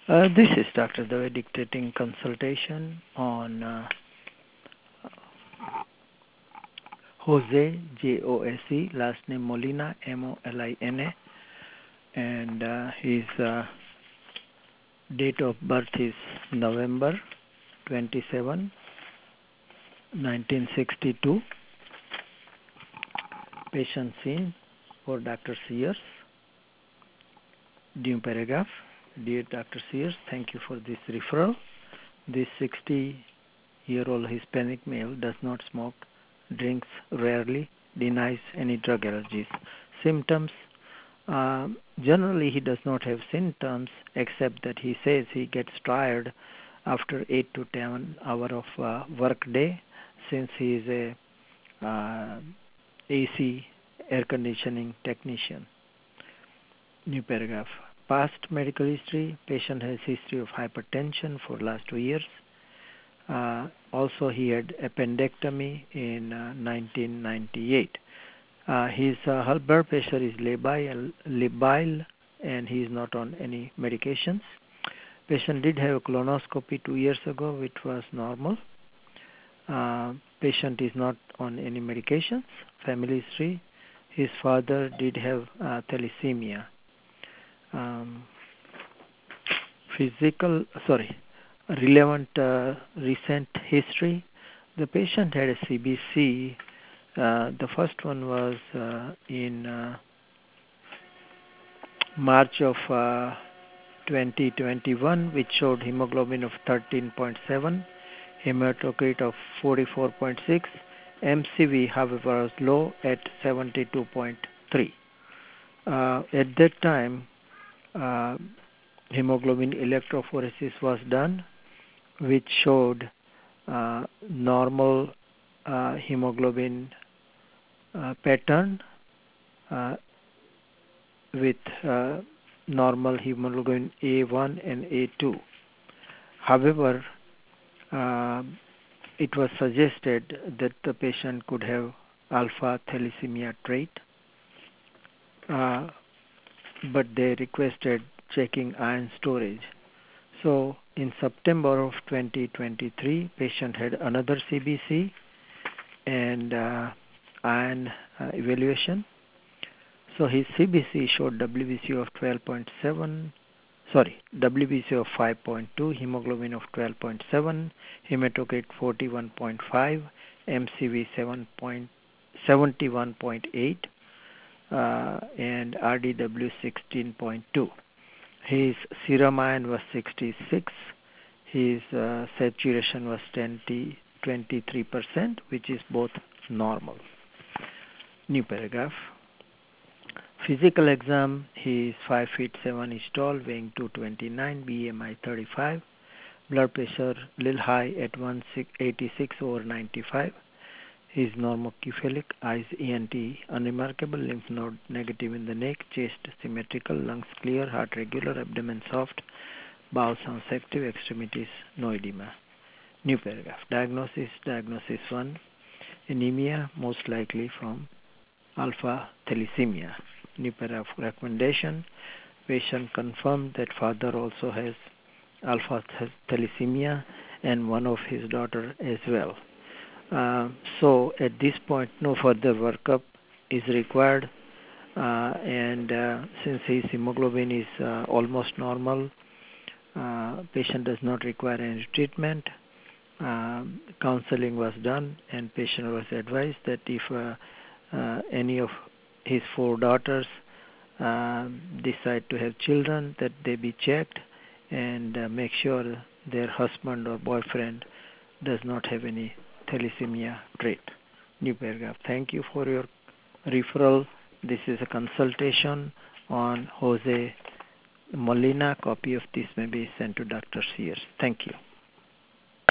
This is Dr. Dave dictating consultation on Jose, Jose, last name Molina, Molina, and his date of birth is November 27, 1962. Patient seen for Dr. Sears. New paragraph. Dear Dr. Sears, thank you for this referral. This 60-year-old Hispanic male does not smoke, drinks rarely, denies any drug allergies. Symptoms: generally he does not have symptoms except that he says he gets tired after 8 to 10 hours of work day, since he is a AC air conditioning technician. New paragraph. Past medical history: patient has history of hypertension for last 2 years. Also, he had appendectomy in 1998. His blood pressure is labile, and he is not on any medications. Patient did have a colonoscopy 2 years ago, which was normal. Patient is not on any medications. Family history: his father did have thalassemia. Relevant recent history: the patient had a CBC. The first one was in March of 2021, which showed hemoglobin of 13.7, hematocrit of 44.6. MCV, however, was low at 72.3. At that time, hemoglobin electrophoresis was done, which showed normal hemoglobin pattern with normal hemoglobin A1 and A2. However, it was suggested that the patient could have alpha thalassemia trait, but they requested checking iron storage. So in September of 2023, patient had another CBC and iron evaluation. So his CBC showed WBC of 5.2, hemoglobin of 12.7, hematocrit 41.5, MCV 71.8, and RDW 16.2. His serum iron was 66. His saturation was 23%, which is both normal. New paragraph. Physical exam: he is 5 feet 7 inches tall, weighing 229, BMI 35, blood pressure little high at 186/95. He is normocephalic, eyes ENT unremarkable, lymph node negative in the neck, chest symmetrical, lungs clear, heart regular, abdomen soft, bowel sounds active, extremities no edema. New paragraph. Diagnosis 1, anemia, most likely from alpha thalassemia. New paragraph. Recommendation: patient confirmed that father also has alpha thalassemia and one of his daughter as well. So at this point, no further workup is required, and since his hemoglobin is almost normal, patient does not require any treatment. Counseling was done, and patient was advised that if any of his 4 daughters decide to have children, that they be checked and make sure their husband or boyfriend does not have any thalassemia trait. New paragraph. Thank you for your referral. This is a consultation on Jose Molina. Copy of this may be sent to Dr. Sears. Thank you.